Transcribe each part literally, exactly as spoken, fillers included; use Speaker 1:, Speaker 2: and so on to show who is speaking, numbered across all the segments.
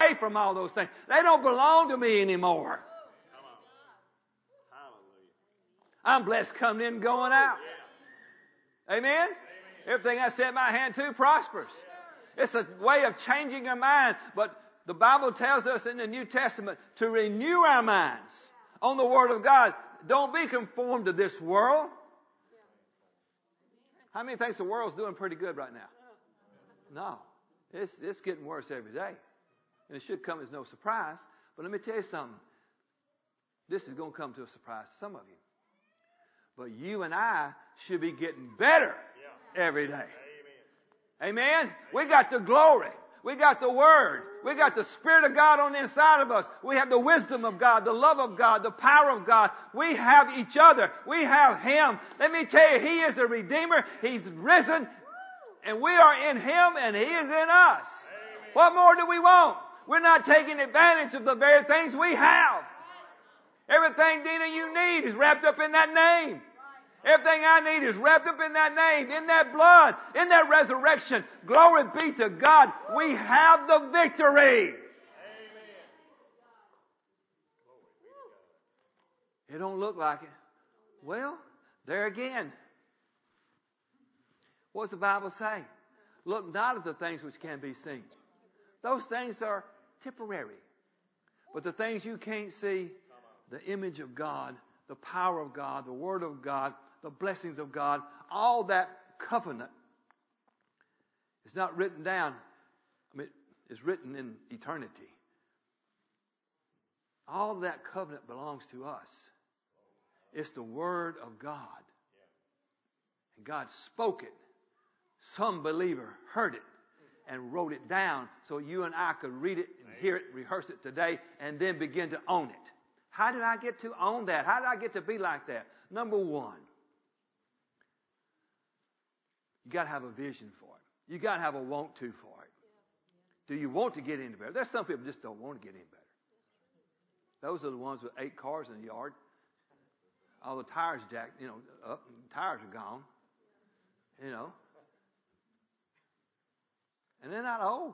Speaker 1: away from all those things. They don't belong to me anymore. I'm blessed coming in and going out. Amen? Everything I set my hand to prospers. It's a way of changing our mind. But the Bible tells us in the New Testament to renew our minds on the Word of God. Don't be conformed to this world. How many thinks the world's doing pretty good right now? No. It's, it's getting worse every day. And it should come as no surprise. But let me tell you something. This is going to come to a surprise to some of you. But you and I should be getting better every day. Amen. Amen? We got the glory. We got the Word. We got the Spirit of God on the inside of us. We have the wisdom of God, the love of God, the power of God. We have each other. We have Him. Let me tell you, He is the Redeemer. He's risen. And we are in Him and He is in us. Amen. What more do we want? We're not taking advantage of the very things we have. Everything, Dina, you need is wrapped up in that name. Everything I need is wrapped up in that name, in that blood, in that resurrection. Glory be to God. We have the victory. Amen. It don't look like it. Well, there again. What does the Bible say? Look not at the things which can be seen. Those things are temporary. But the things you can't see, the image of God, the power of God, the Word of God, the blessings of God, all that covenant is not written down. I mean, it's written in eternity. All that covenant belongs to us. It's the Word of God. And God spoke it. Some believer heard it and wrote it down so you and I could read it and hear it, rehearse it today, and then begin to own it. How did I get to own that? How did I get to be like that? Number one, you got to have a vision for it. You got to have a want to for it. Do you want to get any better? There's some people just don't want to get any better. Those are the ones with eight cars in the yard. All the tires jacked, you know, up, and tires are gone. You know. And they're not old.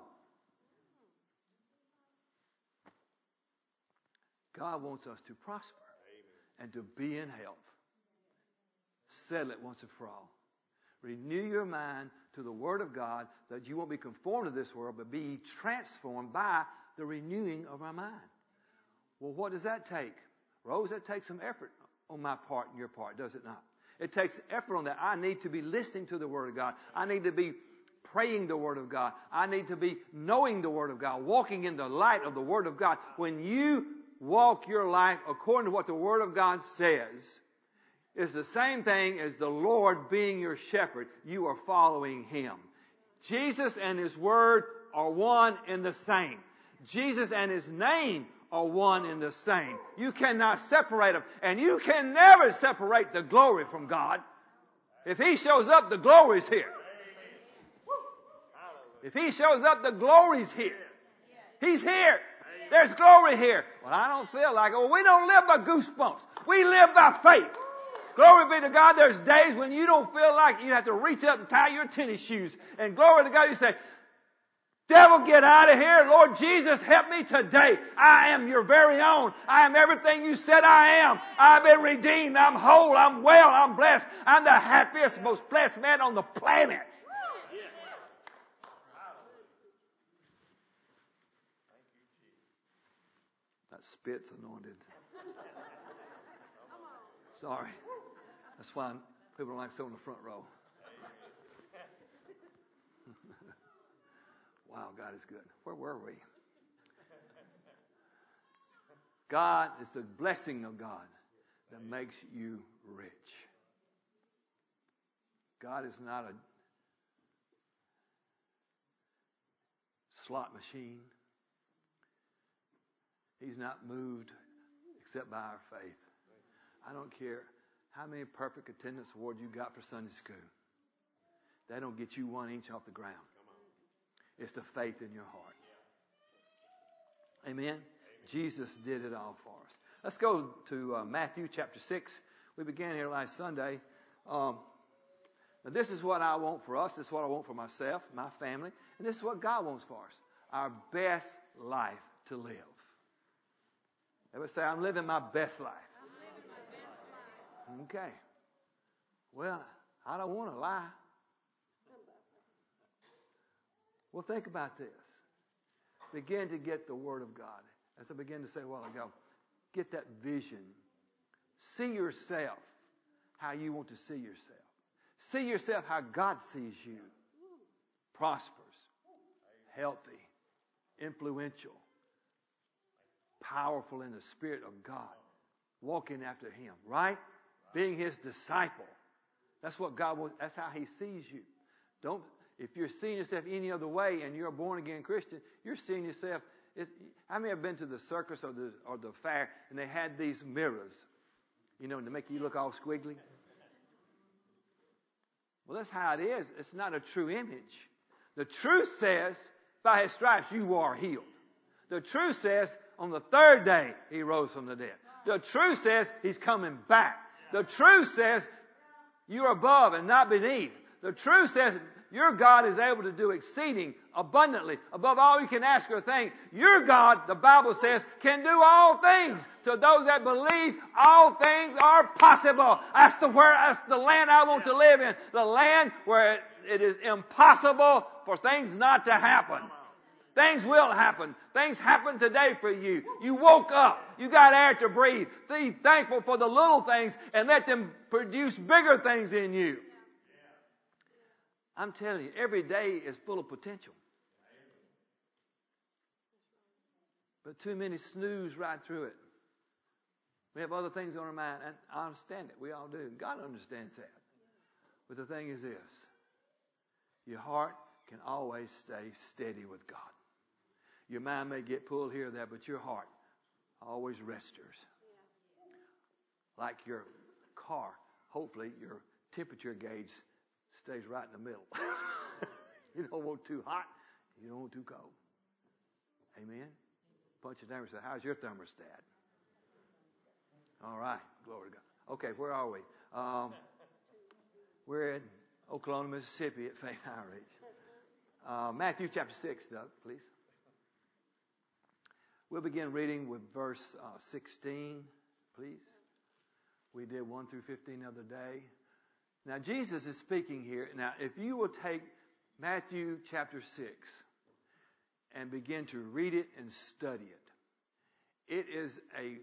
Speaker 1: God wants us to prosper. Amen. And to be in health. Settle it once and for all. Renew your mind to the Word of God that you won't be conformed to this world, but be transformed by the renewing of our mind. Well, what does that take? Rose, that takes some effort on my part and your part, does it not? It takes effort on that. I need to be listening to the Word of God. I need to be praying the Word of God. I need to be knowing the Word of God, walking in the light of the Word of God. When you walk your life according to what the Word of God says, it's the same thing as the Lord being your shepherd. You are following Him. Jesus and His Word are one and the same. Jesus and His name are one and the same. You cannot separate them. And you can never separate the glory from God. If He shows up, the glory's here. If He shows up, the glory's here. He's here. There's glory here. Well, I don't feel like it. Well, we don't live by goosebumps. We live by faith. Glory be to God. There's days when you don't feel like it. You have to reach up and tie your tennis shoes. And glory to God, you say, devil, get out of here. Lord Jesus, help me today. I am your very own. I am everything you said I am. I've been redeemed. I'm whole. I'm well. I'm blessed. I'm the happiest, most blessed man on the planet. That spit's anointed. Sorry. That's why people don't like sitting in the front row. Wow, God is good. Where were we? God is the blessing of God that makes you rich. God is not a slot machine. He's not moved except by our faith. I don't care how many perfect attendance awards you got for Sunday school. They don't get you one inch off the ground. It's the faith in your heart. Amen? Amen. Jesus did it all for us. Let's go to uh, Matthew chapter six. We began here last Sunday. Um, now this is what I want for us. This is what I want for myself, my family. And this is what God wants for us. our best life to live. Everybody say, I'm living my best life.
Speaker 2: I'm living my best life.
Speaker 1: Okay. Well, I don't want to lie. Well, think about this. Begin to get the Word of God. As I began to say a while ago, get that vision. See yourself how you want to see yourself. See yourself how God sees you. Prosperous, healthy, influential, powerful in the Spirit of God. Walking after Him, right? Being His disciple. That's what God wants. That's how He sees you. Don't, if you're seeing yourself any other way and you're a born-again Christian, you're seeing yourself. It's, how many have been to the circus or the, or the fair and they had these mirrors, you know, to make you look all squiggly? Well, that's how it is. It's not a true image. The truth says, by His stripes you are healed. The truth says, on the third day He rose from the dead. The truth says He's coming back. The truth says you're above and not beneath. The truth says your God is able to do exceeding abundantly above all you can ask or think. Your God, the Bible says, can do all things. To those that believe, all things are possible. That's the where that's the land I want to live in. The land where it, it is impossible for things not to happen. Things will happen. Things happen today for you. You woke up. You got air to breathe. Be thankful for the little things and let them produce bigger things in you. I'm telling you, every day is full of potential. But too many snooze right through it. We have other things on our mind, and I understand it. We all do. God understands that. But the thing is this. Your heart can always stay steady with God. Your mind may get pulled here or there, but your heart always registers. Like your car, hopefully your temperature gauge stays right in the middle. You don't want too hot. You don't want too cold. Amen? Punch your neighbor and say, how's your thermostat? All right. Glory to God. Okay, where are we? Um, we're in Oklahoma, Mississippi at Faith Outreach. Uh, Matthew chapter six, Doug, please. We'll begin reading with verse uh, sixteen, please. We did one through fifteen the other day. Now, Jesus is speaking here. Now, if you will take Matthew chapter six and begin to read it and study it, it is a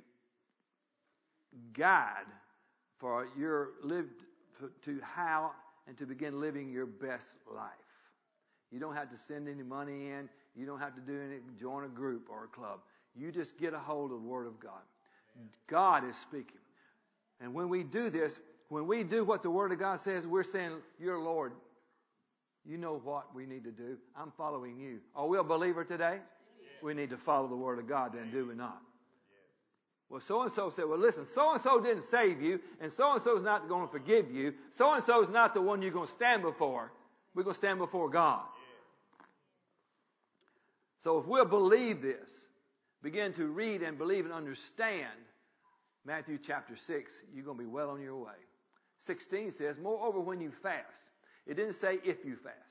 Speaker 1: guide for your lived for, to how and to begin living your best life. You don't have to send any money in. You don't have to do any, join a group or a club. You just get a hold of the Word of God. God is speaking. And when we do this, when we do what the Word of God says, we're saying, "Your Lord, you know what we need to do. I'm following you." Are we a believer today? Yes. We need to follow the Word of God then, do we not? Yes. Well, so-and-so said, well, listen, so-and-so didn't save you, and so-and-so is not going to forgive you. So-and-so is not the one you're going to stand before. We're going to stand before God. Yes. So if we'll believe this, begin to read and believe and understand Matthew chapter six, you're going to be well on your way. sixteen says, moreover, when you fast. It didn't say if you fast.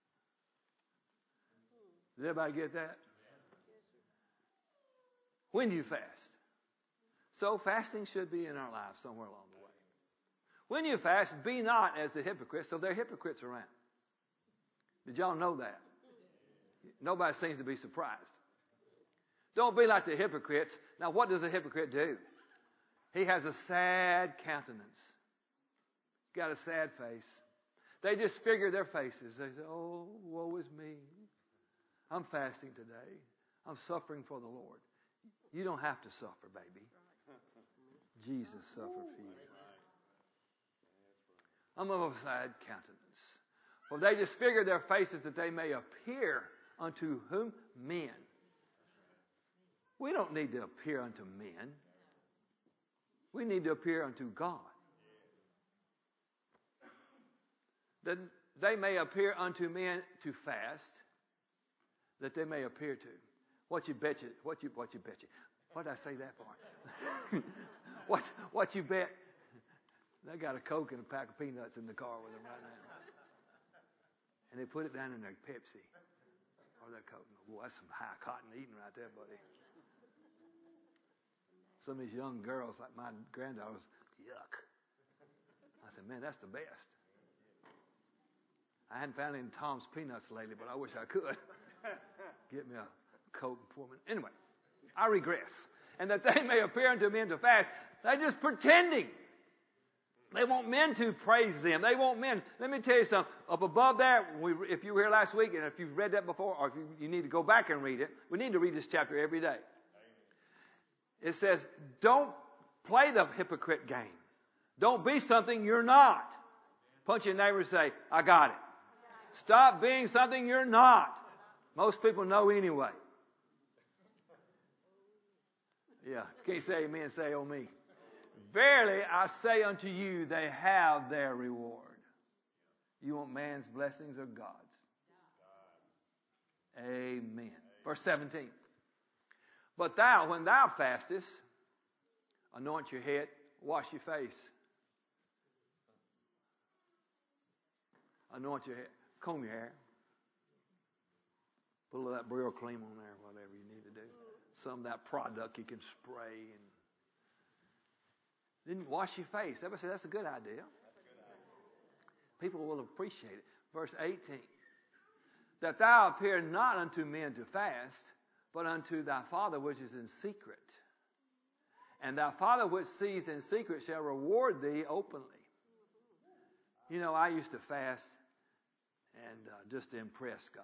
Speaker 1: Did everybody get that? When do you fast? So fasting should be in our lives somewhere along the way. When you fast, be not as the hypocrites. So there are hypocrites around. Did y'all know that? Nobody seems to be surprised. Don't be like the hypocrites. Now, what does a hypocrite do? He has a sad countenance. Got a sad face. They disfigure their faces. They say, oh, woe is me. I'm fasting today. I'm suffering for the Lord. You don't have to suffer, baby. Jesus suffered for you. I'm of a sad countenance. For they disfigure their faces that they may appear unto whom? Men. We don't need to appear unto men. We need to appear unto God. That they may appear unto men to fast, that they may appear to. What you bet you, what you, what you bet you. What did I say that for? what, what you bet? They got a Coke and a pack of peanuts in the car with them right now. And they put it down in their Pepsi. Or that coat. Boy, that's some high cotton eating right there, buddy. Some of these young girls, like my granddaughters, yuck. I said, man, that's the best. I hadn't found any Tom's Peanuts lately, but I wish I could. Get me a coat and pour me. Anyway, I regress. And that they may appear unto men to fast. They're just pretending. They want men to praise them. They want men. Let me tell you something. Up above there, we, if you were here last week, and if you've read that before, or if you, you need to go back and read it, we need to read this chapter every day. It says, don't play the hypocrite game. Don't be something you're not. Punch your neighbor and say, I got it. Stop being something you're not. Most people know anyway. Yeah, can't say amen, say oh me. Verily I say unto you, they have their reward. You want man's blessings or God's? Amen. Verse seventeen. But thou, when thou fastest, anoint your head, wash your face. Anoint your head, comb your hair. Put a little of that Brio cream on there, whatever you need to do. Some of that product you can spray. And then wash your face. Everybody say that's a good idea. People will appreciate it. Verse eighteen. That thou appear not unto men to fast, but unto thy Father which is in secret. And thy Father which sees in secret shall reward thee openly. You know, I used to fast and uh, just to impress God.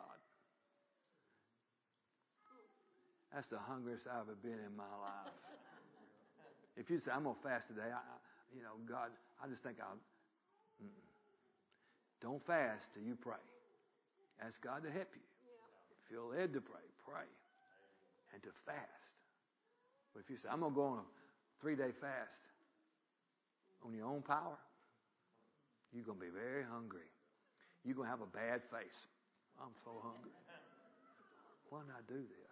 Speaker 1: That's the hungriest I've ever been in my life. If you say, I'm going to fast today, I, I, you know, God, I just think I'll... Mm-mm. Don't fast till you pray. Ask God to help you. Feel led to pray. Pray. And to fast. But if you say, I'm going to go on a three-day fast on your own power, you're going to be very hungry. You're going to have a bad face. I'm so hungry. Why not do this?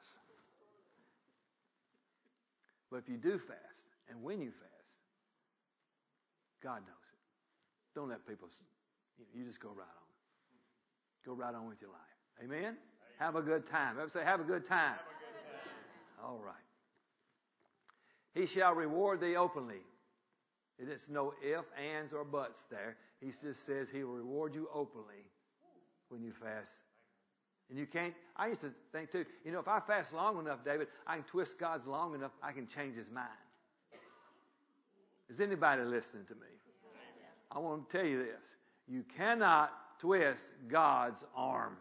Speaker 1: But if you do fast, and when you fast, God knows it. Don't let people, you just go right on. Go right on with your life. Amen? Amen. Have a good time. Everybody say, have a good time. Have a good time. All right. He shall reward thee openly. It is no ifs, ands, or buts there. He just says he will reward you openly when you fast. And you can't, I used to think too, you know, if I fast long enough, David, I can twist God's long enough, I can change his mind. Is anybody listening to me? I want to tell you this. You cannot twist God's arm.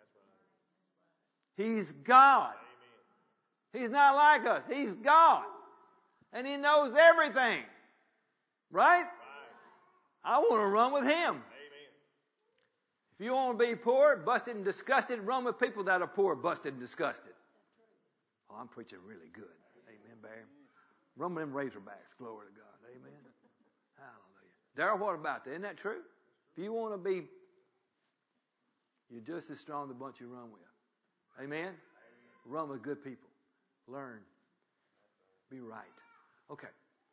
Speaker 1: He's God. He's not like us. He's God. And he knows everything. Right? I want to run with him. If you want to be poor, busted and disgusted, run with people that are poor, busted and disgusted. Oh, I'm preaching really good. Amen, Barry. Run with them Razorbacks. Glory to God. Amen. Hallelujah. Darrell, what about that? Isn't that true? If you want to be, you're just as strong as the bunch you run with. Amen? Amen. Run with good people. Learn. Be right. Okay.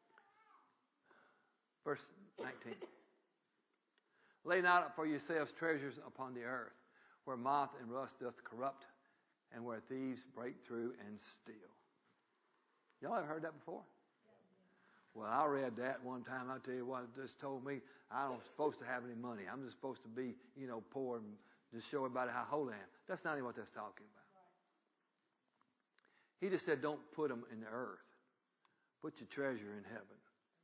Speaker 1: Verse nineteen. Lay not up for yourselves treasures upon the earth, where moth and rust doth corrupt, and where thieves break through and steal. Y'all ever heard that before? Well, I read that one time. I'll tell you what, it just told me I'm not supposed to have any money. I'm just supposed to be, you know, poor and just show everybody how holy I am. That's not even what that's talking about. He just said, don't put them in the earth. Put your treasure in heaven.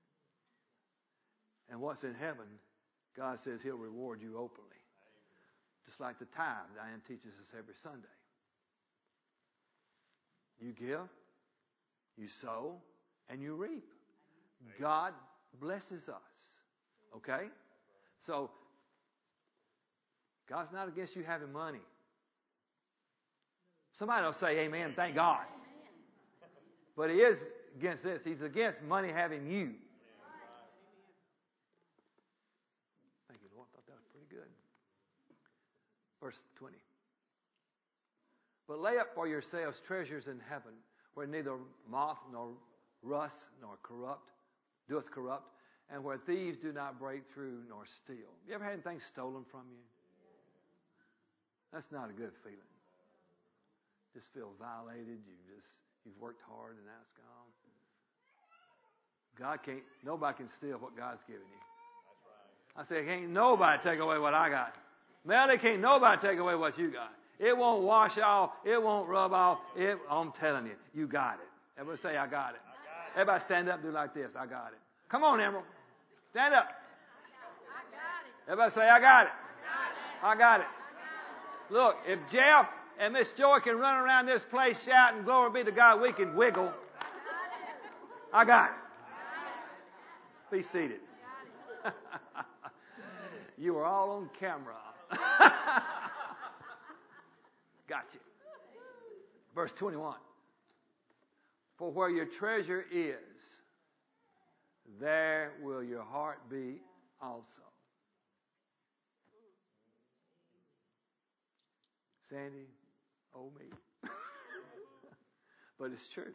Speaker 1: And what's in heaven, God says he'll reward you openly. Just like the tithe, Diane teaches us every Sunday. You give, you sow, and you reap. God blesses us. Okay? So, God's not against you having money. Somebody will say amen, thank God. But he is against this. He's against money having you. Thank you, Lord. I thought that was pretty good. Verse twenty. But lay up for yourselves treasures in heaven, where neither moth nor rust nor corrupt doeth corrupt, and where thieves do not break through nor steal. You ever had anything stolen from you? That's not a good feeling. just feel violated. You just, you've worked hard and now it's gone. God can't, nobody can steal what God's given you. I say, can't nobody take away what I got. Melody, can't nobody take away what you got. It won't wash off. It won't rub off. It, I'm telling you, you got it. Everybody say, I got it.
Speaker 2: I got it.
Speaker 1: Everybody stand up and do like this. I got it. Come on, Emerald. Stand up.
Speaker 2: I got it.
Speaker 1: Everybody say, I got it.
Speaker 2: I got it.
Speaker 1: I got it.
Speaker 2: I got it.
Speaker 1: Look, if Jeff and Miss Joy can run around this place shouting, glory be to God, we can wiggle. I got it. Be seated. You are all on camera. Gotcha. Verse twenty-one. For where your treasure is, there will your heart be also. Sandy, oh me. But it's true.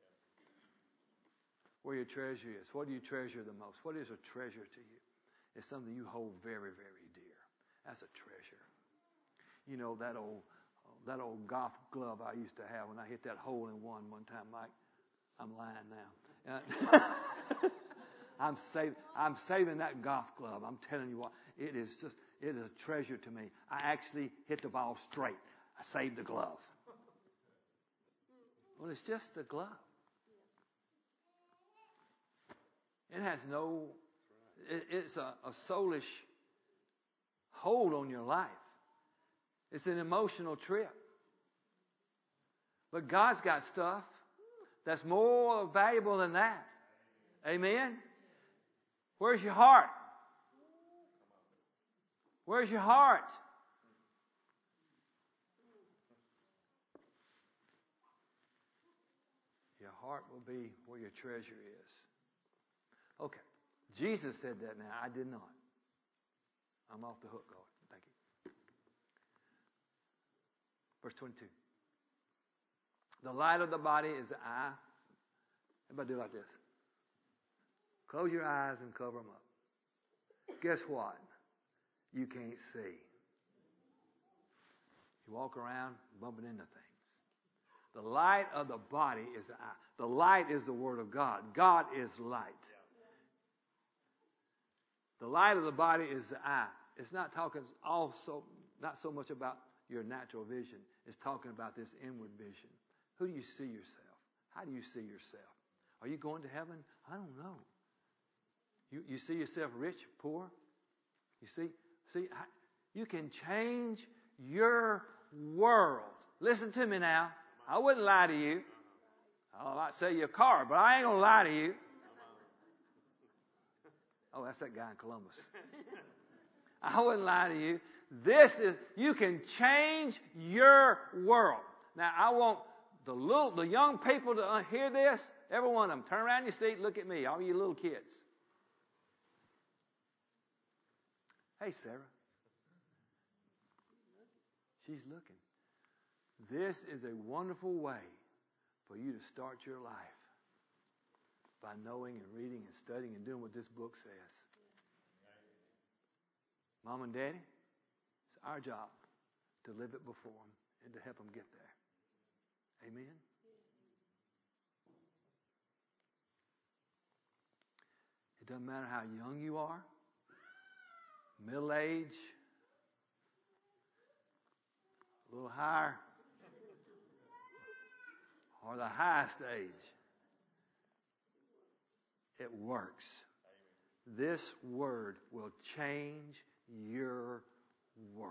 Speaker 1: Where your treasure is. What do you treasure the most? What is a treasure to you? It's something you hold very, very dear. That's a treasure. You know, that old that old golf glove I used to have when I hit that hole in one one time, Mike. I'm lying now. Uh, I'm saving I'm saving that golf glove. I'm telling you what, it is just it is a treasure to me. I actually hit the ball straight. I saved the glove. Well, it's just a glove. It has no, it, it's a, a soulish hold on your life. It's an emotional trip. But God's got stuff that's more valuable than that. Amen? Where's your heart? Where's your heart? Your heart will be where your treasure is. Okay. Jesus said that now. I did not. I'm off the hook, God. Thank you. Verse twenty-two. The light of the body is the eye. Everybody do like this. Close your eyes and cover them up. Guess what? You can't see. You walk around bumping into things. The light of the body is the eye. The light is the Word of God. God is light. The light of the body is the eye. It's not talking also not so much about your natural vision. It's talking about this inward vision. Who do you see yourself? How do you see yourself? Are you going to heaven? I don't know. You you see yourself rich, poor? You see, see, you can change your world. Listen to me now. I wouldn't lie to you. I might sell you a car, but I ain't gonna lie to you. Oh, that's that guy in Columbus. I wouldn't lie to you. This is, you can change your world. Now, I want the little, the young people to hear this. Every one of them. Turn around your seat, look at me, all you little kids. Hey, Sarah. She's looking. This is a wonderful way for you to start your life. By knowing and reading and studying and doing what this book says. Mom and Daddy, it's our job to live it before them and to help them get there. Amen? It doesn't matter how young you are, middle age, a little higher, or the highest age. It works. This word will change your world.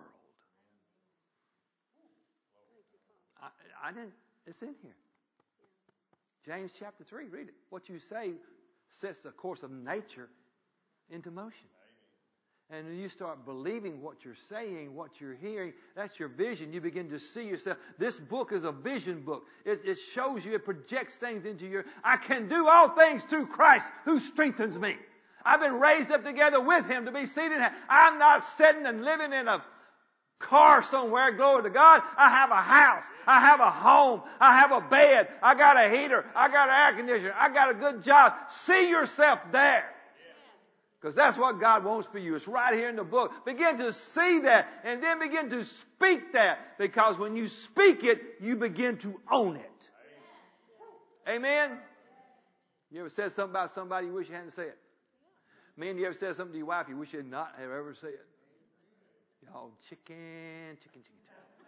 Speaker 1: I, I didn't, it's in here. James chapter three, read it. What you say sets the course of nature into motion. And when you start believing what you're saying, what you're hearing, that's your vision. You begin to see yourself. This book is a vision book. It, it shows you, it projects things into your, I can do all things through Christ who strengthens me. I've been raised up together with Him to be seated. I'm not sitting and living in a car somewhere, glory to God. I have a house. I have a home. I have a bed. I got a heater. I got an air conditioner. I got a good job. See yourself there. Because that's what God wants for you. It's right here in the book. Begin to see that and then begin to speak that. Because when you speak it, you begin to own it. Amen? You ever said something about somebody you wish you hadn't said? Men, you ever said something to your wife you wish you had not have ever said? Y'all chicken, chicken, chicken, chicken.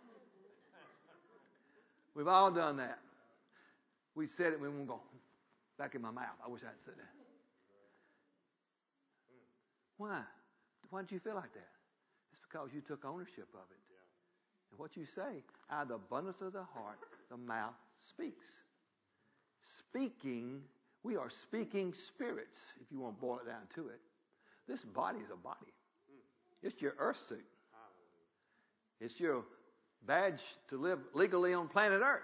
Speaker 1: We've all done that. We said it when we were going back in my mouth. I wish I hadn't said that. Why? Why did you feel like that? It's because you took ownership of it. And what you say, out of the abundance of the heart, the mouth speaks. Speaking, we are speaking spirits, if you want to boil it down to it. This body is a body. It's your earth suit. It's your badge to live legally on planet Earth.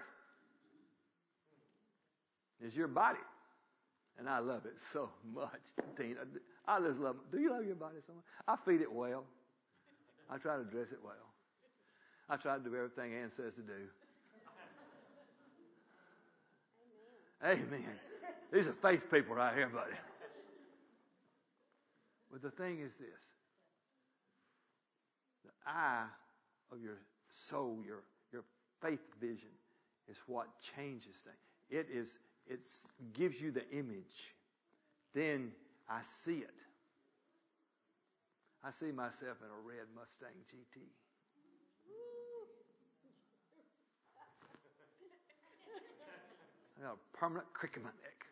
Speaker 1: It's your body. And I love it so much, Tina. I just love it. Do you love your body so much? I feed it well. I try to dress it well. I try to do everything Ann says to do. Amen. Amen. These are faith people right here, buddy. But the thing is this. The eye of your soul, your, your faith vision is what changes things. It is, it gives you the image. Then I see it. I see myself in a red Mustang G T. I got a permanent crick in my neck.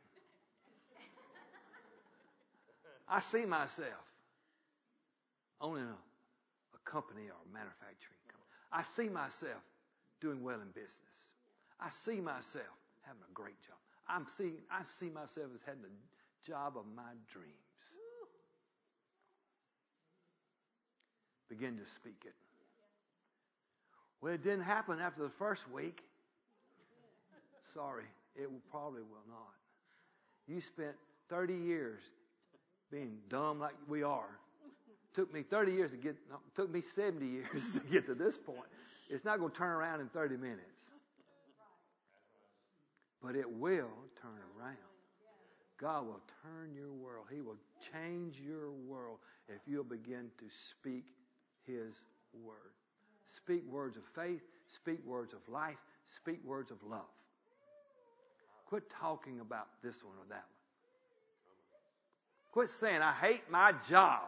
Speaker 1: I see myself owning a, a company or a manufacturing company. I see myself doing well in business. I see myself having a great job. I'm seeing, I see myself as having the job of my dreams. Begin to speak it. Well, it didn't happen after the first week. Sorry, it probably will not. You spent thirty years being dumb like we are. Took me thirty years to get, no, took me seventy years to get to this point. It's not going to turn around in thirty minutes. But it will turn around. God will turn your world. He will change your world if you'll begin to speak His word. Speak words of faith. Speak words of life. Speak words of love. Quit talking about this one or that one. Quit saying, I hate my job.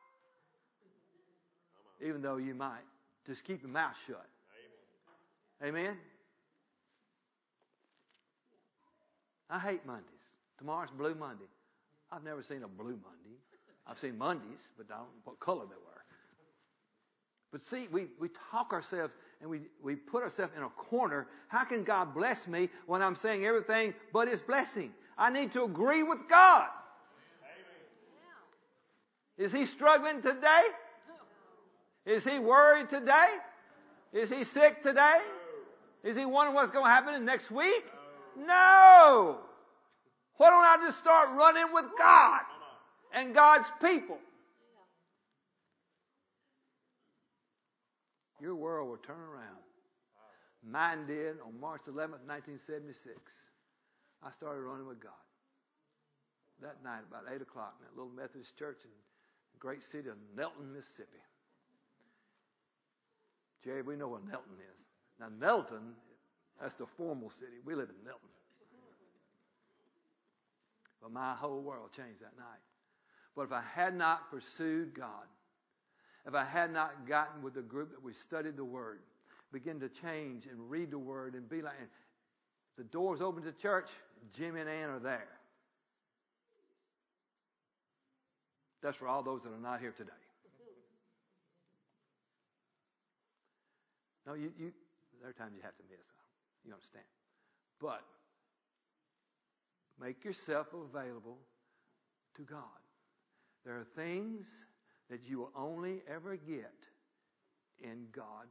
Speaker 1: Even though you might. Just keep your mouth shut. Amen? I hate Mondays. Tomorrow's Blue Monday. I've never seen a Blue Monday. I've seen Mondays, but I don't know what color they were. But see, we, we talk ourselves and we, we put ourselves in a corner. How can God bless me when I'm saying everything but His blessing? I need to agree with God. Amen. Is He struggling today? Is He worried today? Is He sick today? Is He wondering what's going to happen next week? No. Why don't I just start running with God and God's people? Your world will turn around. Mine did on March eleventh, nineteen seventy-six. I started running with God. That night, about eight o'clock, in that little Methodist church in the great city of Nelton, Mississippi. Jerry, we know what Nelton is. Now, Nelton, that's the formal city. We live in Nelton. But my whole world changed that night. But if I had not pursued God, if I had not gotten with the group that we studied the Word, begin to change and read the Word and be like, and the doors open to church, Jim and Ann are there. That's for all those that are not here today. No, you, you, there are times you have to miss. You understand. But make yourself available to God. There are things that you will only ever get in God.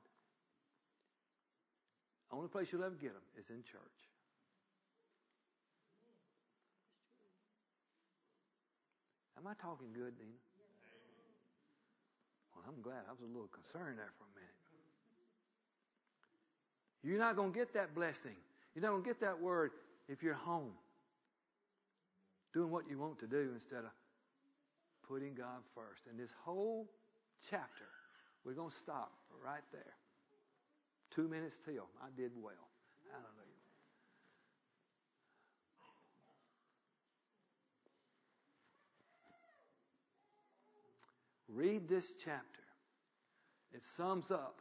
Speaker 1: The only place you'll ever get them is in church. Am I talking good, Dina? Well, I'm glad. I was a little concerned there for a minute. You're not going to get that blessing. You're not going to get that word if you're home doing what you want to do instead of putting God first. And this whole chapter, we're going to stop right there. Two minutes till. I did well. Hallelujah. Read this chapter. It sums up.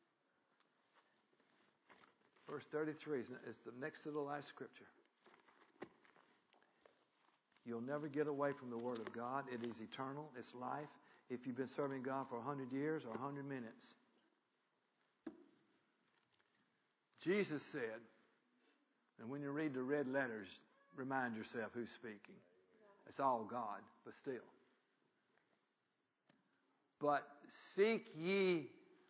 Speaker 1: Verse thirty-three is the next to the last scripture. You'll never get away from the Word of God. It is eternal. It's life. If you've been serving God for one hundred years or one hundred minutes. Jesus said, and when you read the red letters, remind yourself who's speaking. It's all God, but still. But seek ye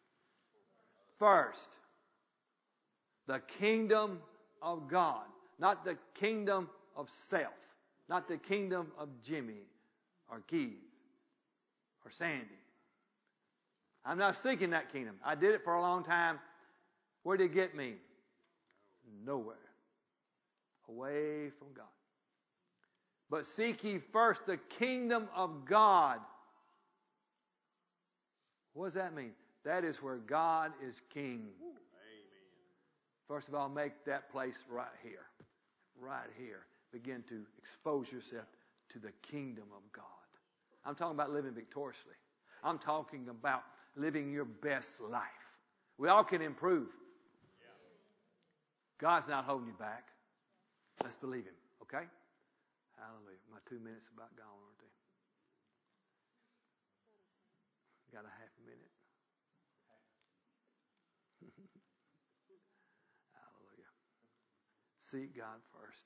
Speaker 1: first the kingdom of God, not the kingdom of self, not the kingdom of Jimmy or Keith or Sandy. I'm not seeking that kingdom. I did it for a long time. Where did it get me? Nowhere. Away from God. But seek ye first the kingdom of God. What does that mean? That is where God is king. Amen. First of all, make that place right here. Right here. Begin to expose yourself to the kingdom of God. I'm talking about living victoriously. I'm talking about living your best life. We all can improve. God's not holding you back. Let's believe Him, okay? Hallelujah. My two minutes about gone, aren't they? Got a half a minute. Hallelujah. Seek God first.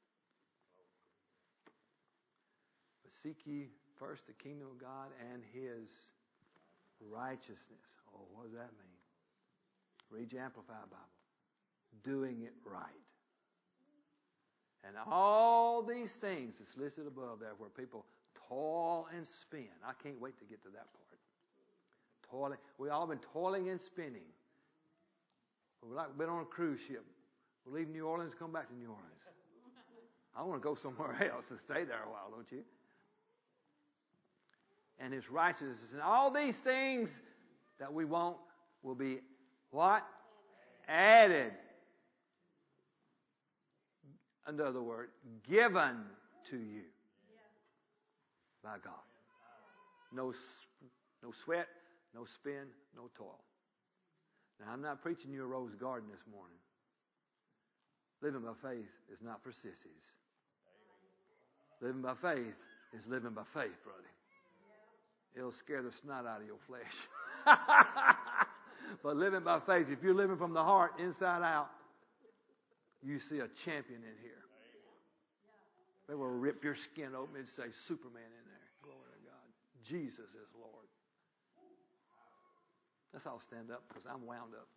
Speaker 1: But seek ye first the kingdom of God and His righteousness. Oh, what does that mean? Read your Amplified Bible. Doing it right. And all these things that's listed above there where people toil and spin. I can't wait to get to that part. Toiling. We've all been toiling and spinning. We're like been on a cruise ship. We leave New Orleans, come back to New Orleans. I want to go somewhere else and stay there a while, don't you? And His righteousness. And all these things that we want will be what? Added. Another word, given to you by God. No, no sweat, no spin, no toil. Now, I'm not preaching you a rose garden this morning. Living by faith is not for sissies. Living by faith is living by faith, brother. It'll scare the snot out of your flesh. But living by faith, if you're living from the heart, inside out, you see a champion in here. They will rip your skin open and say Superman in there. Glory to God. Jesus is Lord. Let's all stand up because I'm wound up.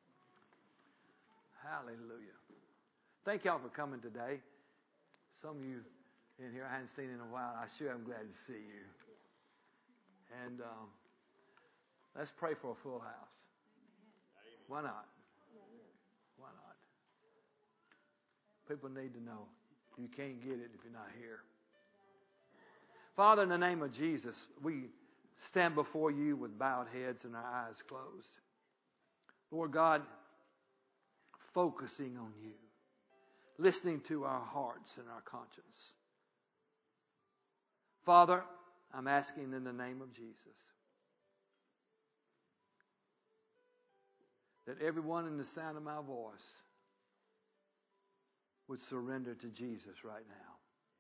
Speaker 1: Hallelujah. Thank y'all for coming today. Some of you in here I hadn't seen in a while. I sure am glad to see you. And um, let's pray for a full house. Why not? Why not? People need to know you can't get it if you're not here. Father, in the name of Jesus, we stand before you with bowed heads and our eyes closed. Lord God, focusing on you, listening to our hearts and our conscience. Father, I'm asking in the name of Jesus that everyone in the sound of my voice would surrender to Jesus right now.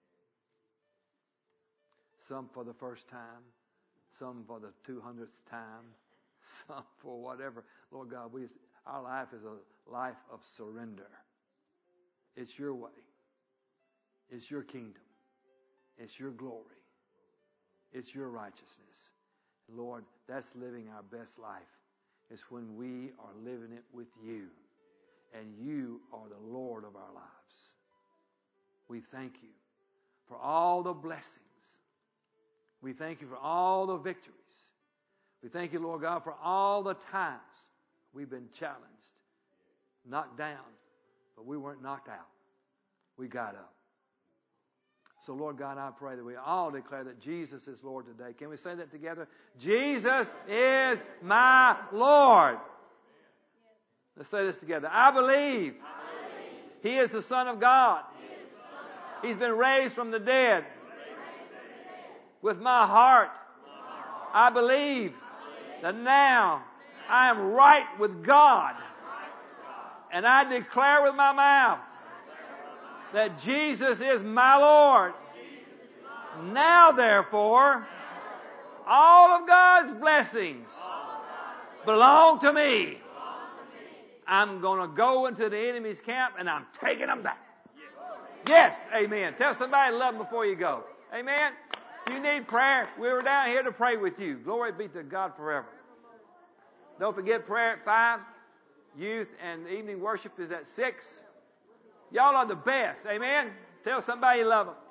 Speaker 1: Some for the first time, some for the two hundredth time, some for whatever. Lord God, we, our life is a life of surrender. It's your way. It's your kingdom. It's your glory. It's your righteousness. Lord, that's living our best life. It's when we are living it with you. And you are the Lord of our lives. We thank you for all the blessings. We thank you for all the victories. We thank you, Lord God, for all the times we've been challenged, knocked down, but we weren't knocked out. We got up. So, Lord God, I pray that we all declare that Jesus is Lord today. Can we say that together? Jesus is my Lord. Let's say this together. I believe, I believe. He is the Son of God. He is the Son of God. He's been raised from the dead. With my heart, I believe that now I am right with God. And I declare with my mouth that Jesus is my Lord. Now, therefore, all of God's blessings belong to me. I'm going to go into the enemy's camp and I'm taking them back. Yes, amen. Tell somebody love them before you go. Amen. If you need prayer, we were down here to pray with you. Glory be to God forever. Don't forget prayer at five. Youth and evening worship is at six. Y'all are the best. Amen. Tell somebody you love them.